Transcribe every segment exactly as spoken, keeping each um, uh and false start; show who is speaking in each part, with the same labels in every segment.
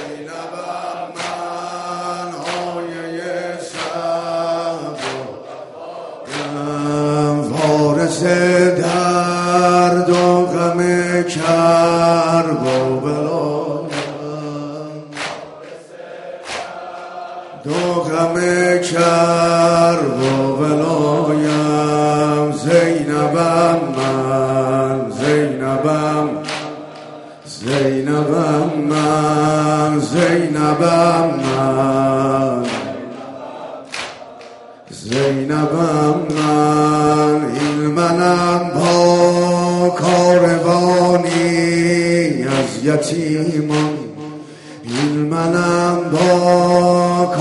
Speaker 1: زینبم من آیه صبرم وارث درد و غم کرب و بلایم دو غم کرب و بلایم زینبم من زینبم زینبم من زینبم من زینبم من این منم با کاروانی از یتیمان این منم با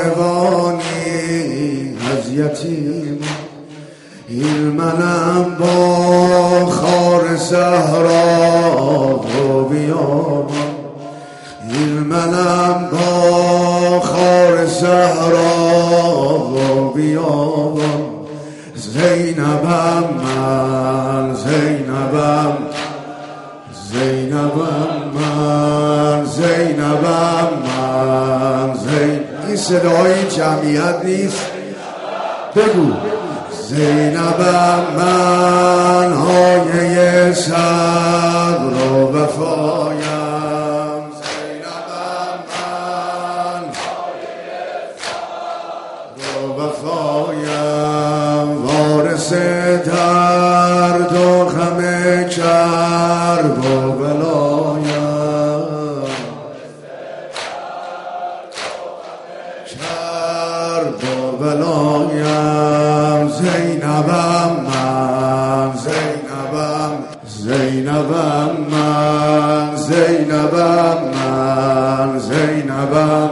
Speaker 1: کاروانی از یتیمان این منم با خار صحرا و بیابان این منم با خار صحرا و بیابان زینبم من زینبم زینبم من زینبم من زین این صدای جمعیت نیست بگو زینبم من آیه صبر و وفایم زینبم من آیه صبر و وفایم وارث درد و غم کرب و بلایم کرب و بلایم زینبم من زینبم زینبم من زینبم من زینبم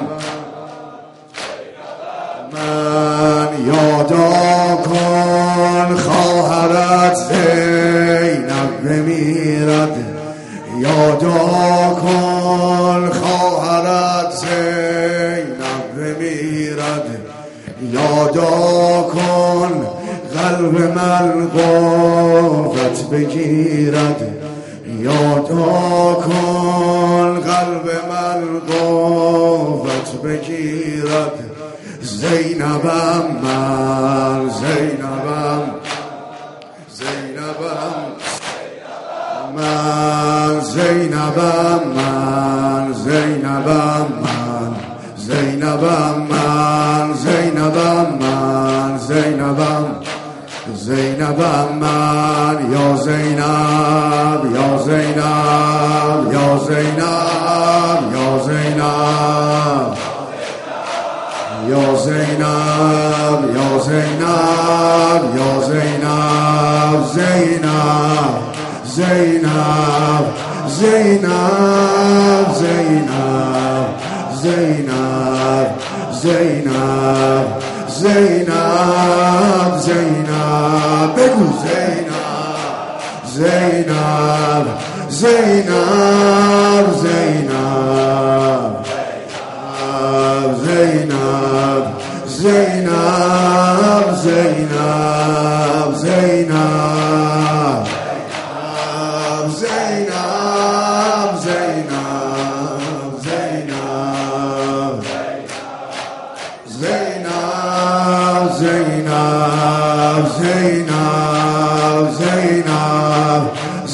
Speaker 1: من یادا کن خواهرت زینب بمیرد یادا کن خواهرت زینب بمیرد یادا کن قلب من قوت بگیرد یادا کن قلب من قوت بگیرد زینبم من زینبم زینبم من زینبم من زینبم من زینبم من زینبم من زینبم زینبم من یا زینب یا زینب یا زینب یا زینب یا زینب یا زینب یا زینب زینب زینب زینب زینب زینب زینب زینب زینب بگو زینب زینب زینب زینب زینب زینب زینب زینب زینب زینب زینب زینب زینب زینب زینب زینب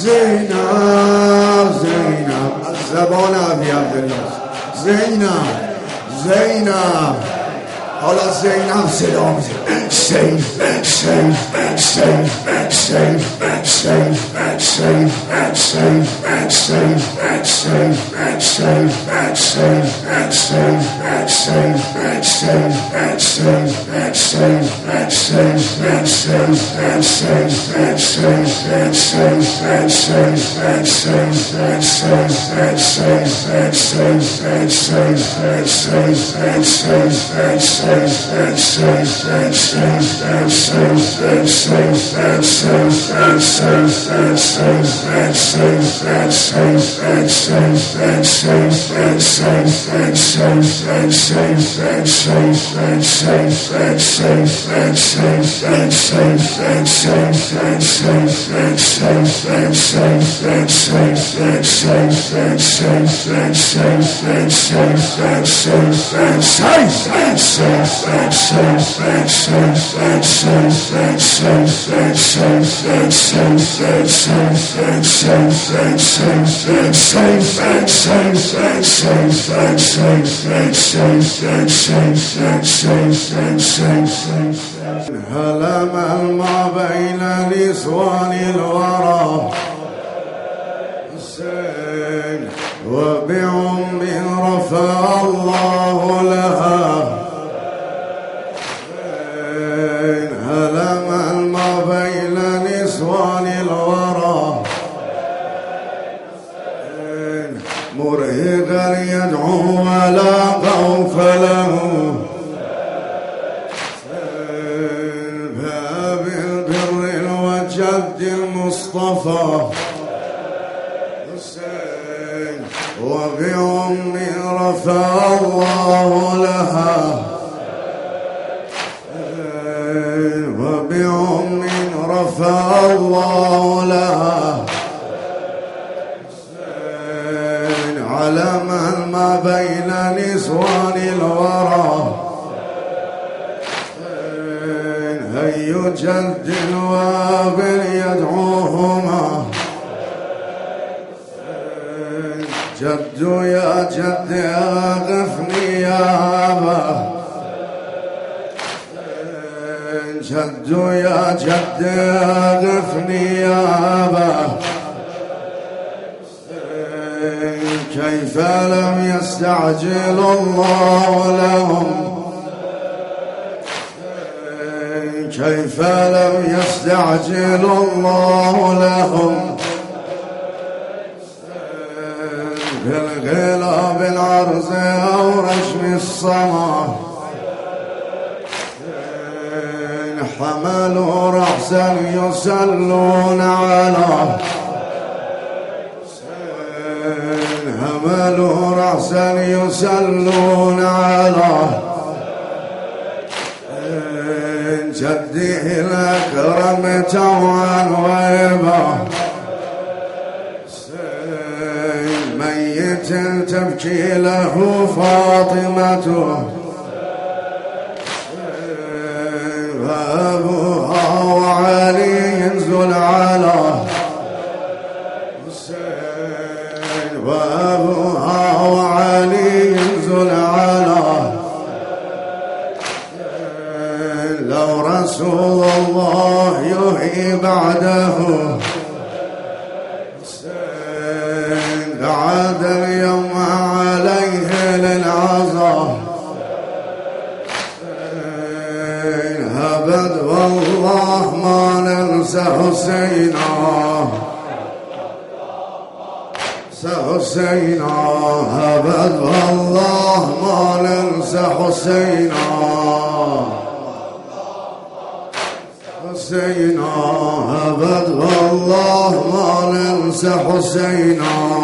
Speaker 1: زینب زینب از زبان ابی عبدالله زینب زینب حالا زینب صدا میزه سیف سیف سیف سیف سیف سیف سیف سیف سیف سیف سیف سیف سیف سیف سیف سیف سیف سیف سیف هلم ما بين نسوان الورى وبعم رفع الله لها هلم ما بين نسوان الورى مرهقا يدعو ولا خوف له باب البر وجد المصطفى وبأم رفع الله لها وبأم رفع الله لها علما ما بين نسوان الورى هي جد وابل يدعوهما جد يا جد أغثني يا أبا جد يا جد أغثني يا أبا كيف لم يستعجل الله لهم كيف لم يستعجل الله لهم بالغلا بالعرض أو رشم الصما حملوا رأسا يسلون على حملوا رأسا يسلون على جده الأكرم توعا ويبا ميت تبكي له فاطمته وأبوها وعلي ينزل على وأبوها وعلي ينزل على لو رسول الله يحيي بعده عاد اليوم عليه للعظى أبد والله ما ننسى حسينا حسينا أبد والله ما ننسى حسينا حسينا أبد والله ما ننسى حسينا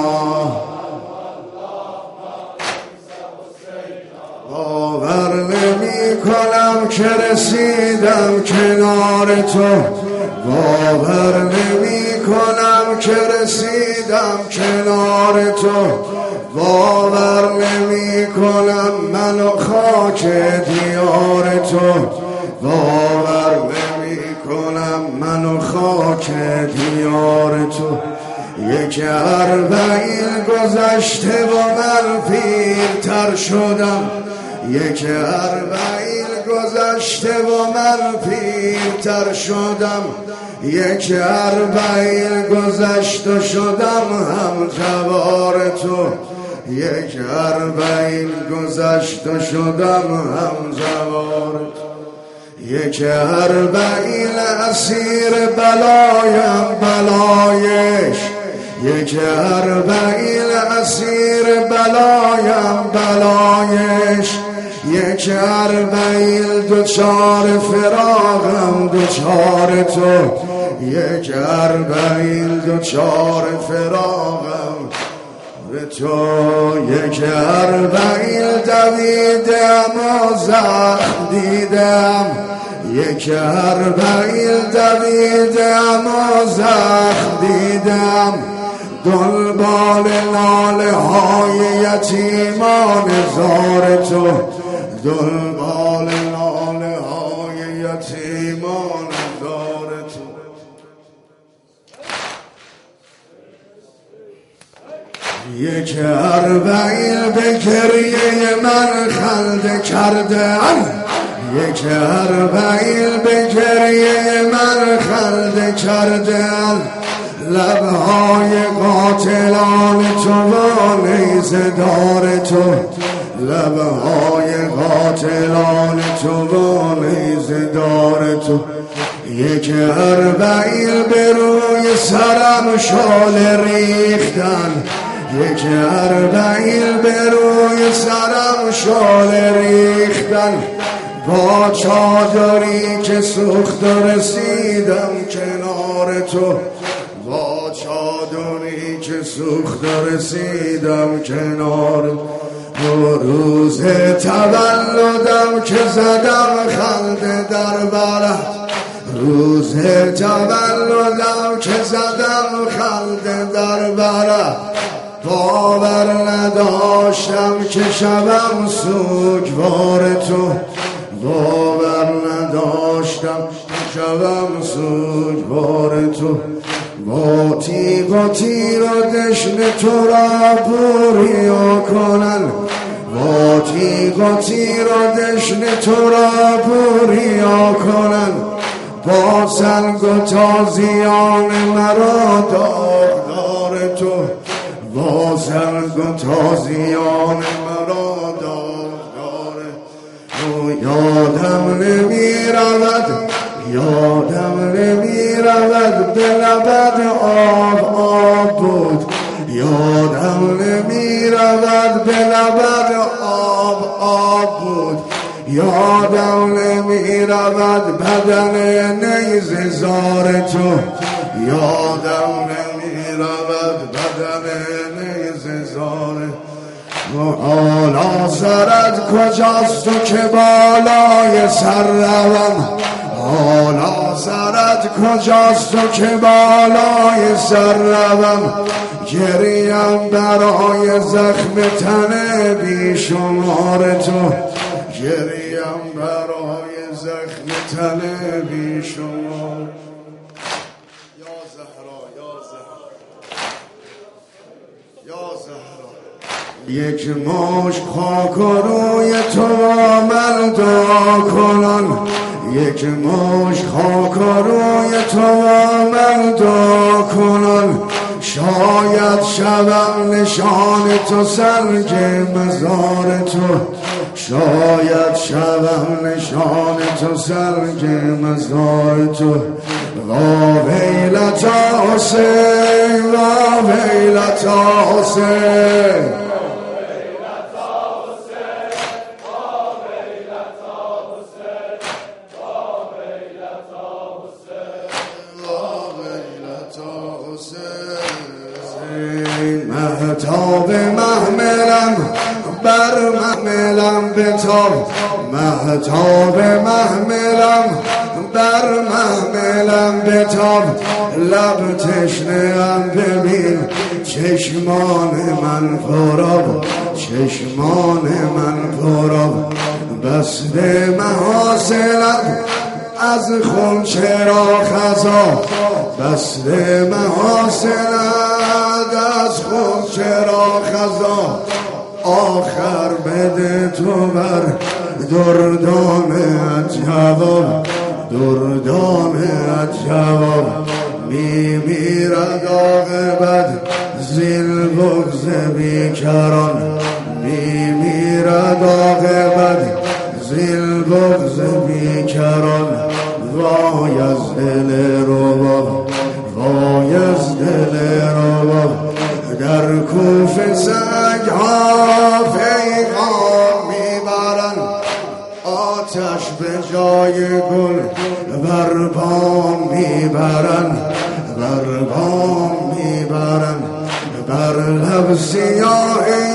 Speaker 1: باور نمی کنم که رسیدم کنار تو باور نمی کنم که رسیدم کنار تو باور نمی کنم منو خاک دیار تو باور نمی کنم منو خاک دیار تو یک اربعین گذشته و من پیرتر شدم یک اربعین گذشته و من پیرتر شدم یک اربعین گذشت و شدم هم جوار تو یک اربعین گذشت و شدم هم جوار تو یک اربعین اسیر بلایم بلایش یک اربعین اسیر بلایم بلایش یک اربعیل دوچار فراقم دوچار تو، یک اربعیل دوچار فراقم به تو، یک اربعیل دویدم و زخم دیدم، یک اربعیل دویدم و زخم دیدم، دنبال لاله های یتیمان زار تو، دنبال لاله های یتیمان زار تو. یک اربعیل به گریه من خنده کردن، یک اربعیل به گریه من خنده کردن، لبهای قاتلان تو و نیزه دار تو، لبهای قاتلان تو و نیزه دار تو. یک اربعیل به روی سرم شعله ریختن، یک اربعیل به روی سرم شعله ریختن، با چادری که سوخت و رسیدم کنار تو، با چادری که سوخت و رسیدم کنار تو. روز تولدم که زدم خنده در برت، روز تولدم که زدم خنده در برت، باور نداشتم که شبم سوگوار تو، باور نداشتم که شبم سوگوار تو. با تیغ و تیر و دشن تو را پوریا کنن، با تیغ و تیر و دشن تو را پوریا کنن، با سنگ و تازیان مرا داغدار تو، با سنگ و تازیان مرا داغدار تو. یادم نمی رود، یادم نمی رود به لبت آب آب بود، یادم نمی رود به لبت آب آب بود، یادم نمی رود بدن نیزه زار تو، یادم نمی رود بدن نیزه زار. حالا سرت کجاست تو که بالای سر روم، حالا سرت کجاست تو که بالای سر روم، گریم برای زخم تن بیشمار تو، گریم برای زخم تن بیشمار. یا زهرا یا زهرا یا زهرا، یک مشت خاک و روی تو من دعا کنن، یک مشت خاک و روی تو من دعا کنن، شاید شبم نشان تو سنگ مزار تو، شاید شبم نشان تو سنگ مزار تو. وا ویلتا حسین، وا ویلتا حسین، مهتاب محملم بر محملم بتاب، مهتاب محملم بر محملم بتاب، لب تشنه‌ام ببین چشمان من پرآب، چشمان من پرآب، بسته محاسنم از خون چرا خزا، بسته محاسنم از خون چرا خزا، آخر بده تو بر دردانت جواب، دردانت جواب. می میرد عاقبت زین بغض بیکران، می میرد عاقبت زین بغض بیکران. وای از دل رباب، وای از دل رباب، در کوفه سگ ها پیغام میبرن، به جای گل بر بام میبرن، بر بام میبرن، بر لب سیاهی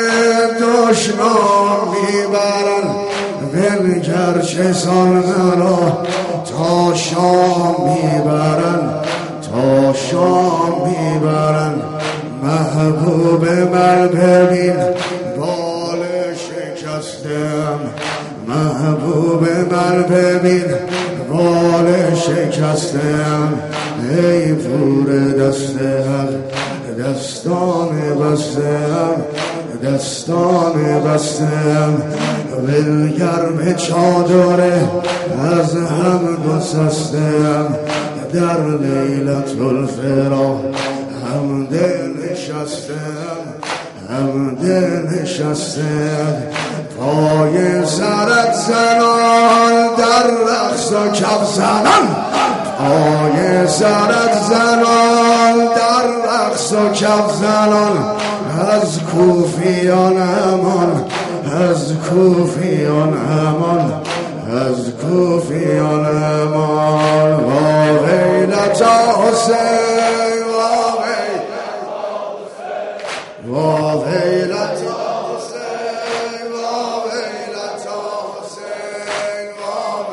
Speaker 1: دشنام میبرن. بنگر چه سال مرا تا شام میبرن، تا شام میبرن. محبوب من ببین بال شکستم، محبوب من ببین بال شکستم. ای پور دست حق دستان بستم، دستان بستم. بنگر به چادره از هم گسستم، در لیلت الفراق هم دل نشستم، هم دل نشستم. پای سرت زنان در رقص و کف زنان، پای سرت زنان در رقص و کف زنان. از کوفیان امان، از کوفیان امان، از کوفیان امان. وا ویلتا حسین، وا ویلتا حسین، وا ویلتا حسین، وا ویلتا حسین، وا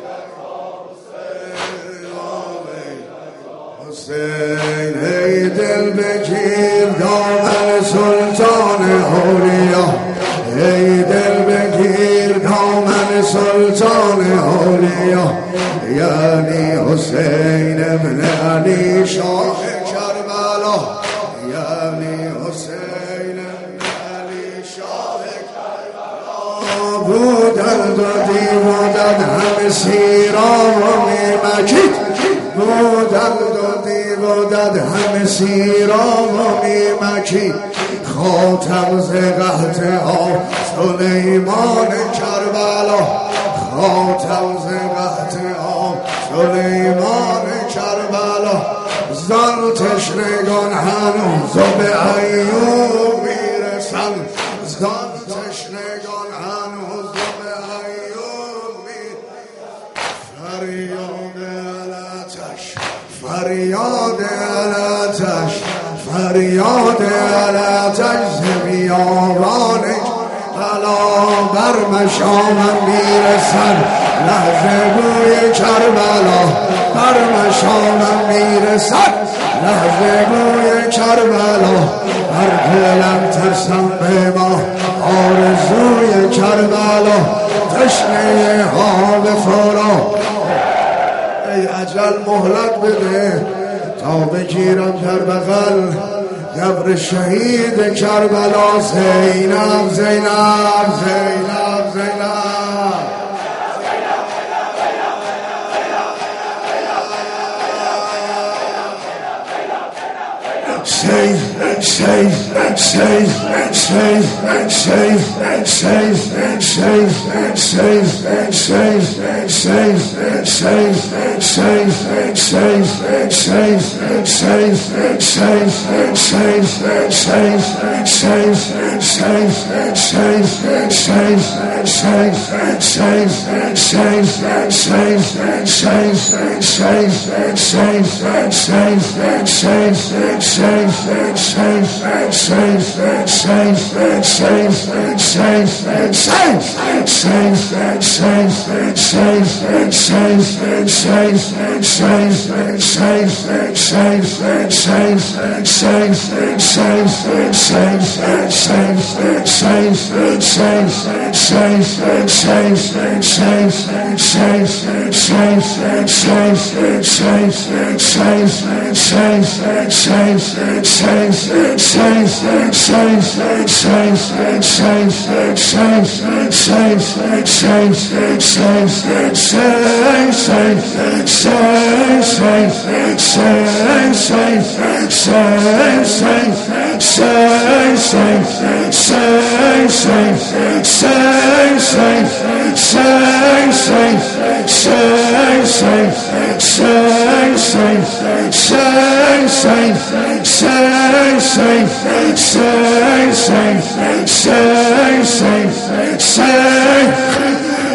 Speaker 1: ویلتا حسین. ای دل بگیر دامن سلطان اولیا، ای دل بگیر دامن سلطان اولیا. یعنی حسین ابن علی شاه کربلا، یعنی حسین ابن علی شاه کربلا. بودند و دیودند همه سیران و میمکید، بودند و دیودند همه سیران و میمکید. خاتم ز قحط ها سلیمان کربلا، خاتم ز قحط ها سلیمان کربلا. زان تشنگان هنوز به ایوب میرسن، زان تشنگان هنوز به ایوب میرسن. فریاد علتش، فریاد علتش، فریاد علتش ز بیابان بلا. بر مشامم میرسد لحظه بوی کربلا، بر مشامم میرسد لحظه بوی کربلا. هر دلم ترسم به ما آرزوی کربلا. تشنه ها به فرا، ای اجل مهلت بده تا بگیرم در بغل قبر شهید کربلا. زینب زینب زینب زینب Save, save, save, save, save, save, save, save, save, save, save, save, save, save, save, save, save,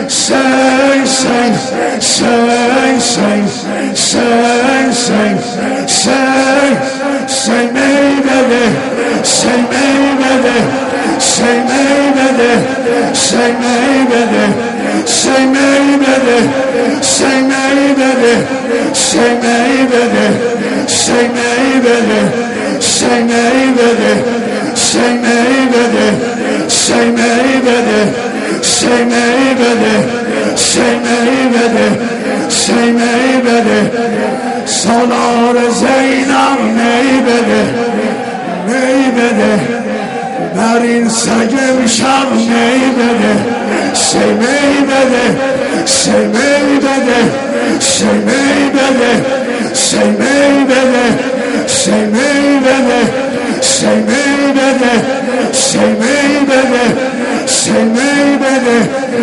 Speaker 1: sing, sing, sing, sing, sing, sing, sing, sing me baby, sing me baby, sing me baby, sing me baby, sing me baby, sing me baby, sing me baby, sing me baby, sing me baby, sing me baby, sing me baby, sing me baby, sing me baby, sing me baby, Salar Zeynep me baby, me baby, بر این سگ شب می بده سی می بده سی می بده سی می بده سی می بده سی می بده سی می بده سی می بده سی می بده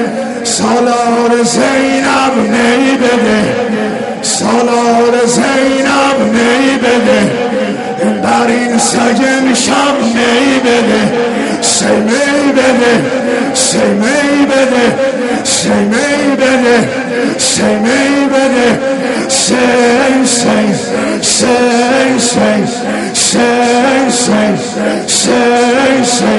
Speaker 1: سالار زینب می بده سالار زینب می بده بر این سگ شب می بده سی می بده سی می بده سی می بده سی می بده سی سی سی سی سی سی سی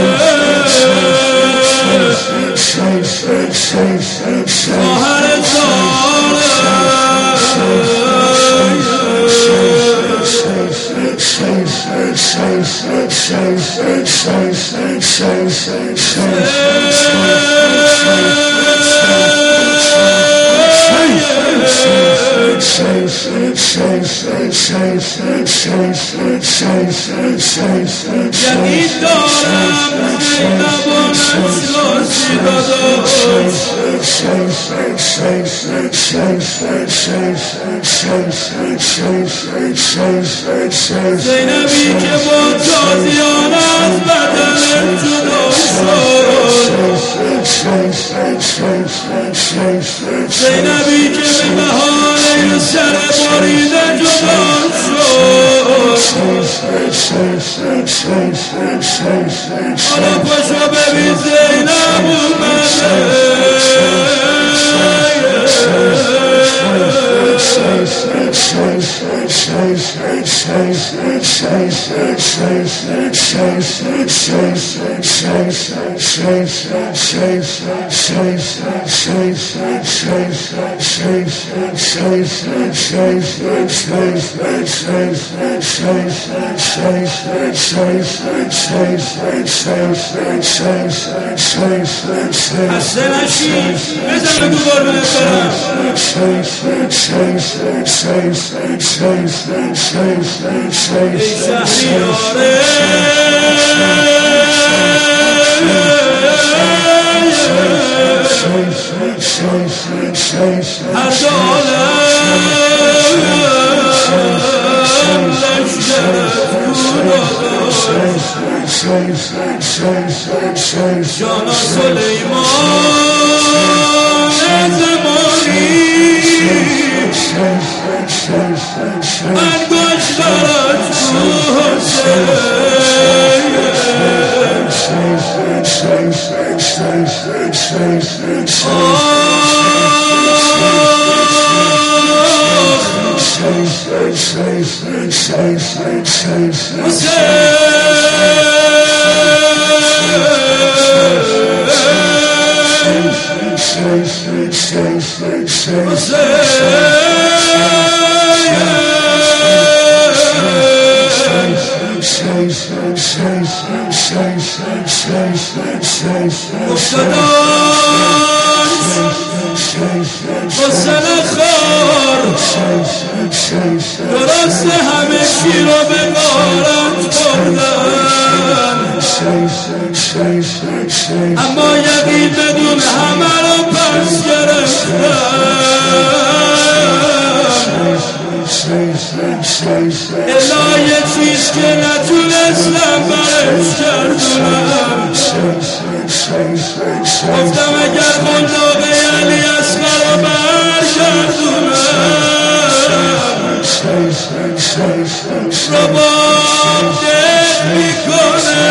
Speaker 2: خواهر یقین دارم زینبان اسلاسی داداش زینبی که با تازیان از بدن جدا شد زینبی که به بهانه سر بریده جدا حالا پاشو ببین زینب اومده حسن اشی بزن بگو قربونت برم ای شهریاره هر دالم جانا سلیمان زمانی انگوش برات حسن خار درست همه چی رو به غارت بردن اما یقین بدون همه رو پس گرفتن الا یه چیز که نتونستم برش کردونم گفتم اگر قلداغ علی اصغر رو برگردونم رباب دق میکنه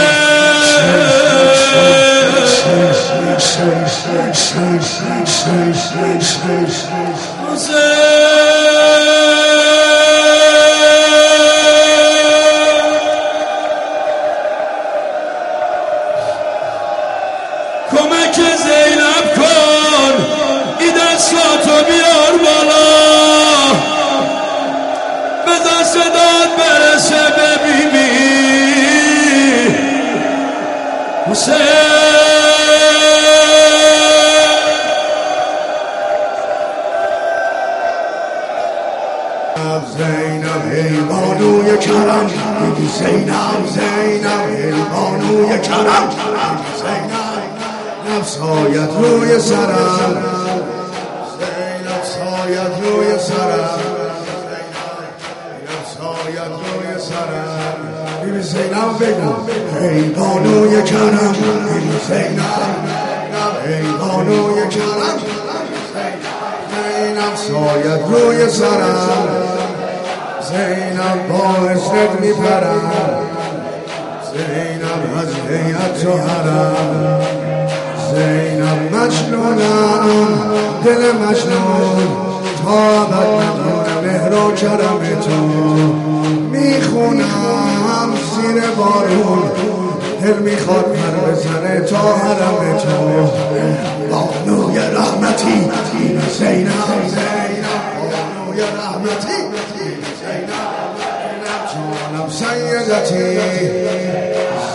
Speaker 2: کمک زینب کن ای دستاتو بیار بالا بذار صدات برسه ببینی حسین
Speaker 1: زینب ای بانوی کرم زینب زینب ای بانوی کرم زینب سایت روی سرم زینب سایت روی سرم سایت روی سرم بیبی زینب بگو ای بانوی کرم بیبی زینب ای بانوی کرم زینب سایت روی سرم زینب با عشقت میپرم زینب از هیئت تو حرم زینب مجنونم دل مجنون تا بد نمونه مهر و کرم تو میخونم زیر بارون دل میخواد پر بزنه تا حرم تو بانوی رحمتی زینب زینب بانوی رحمتی زینب جانم سیدتی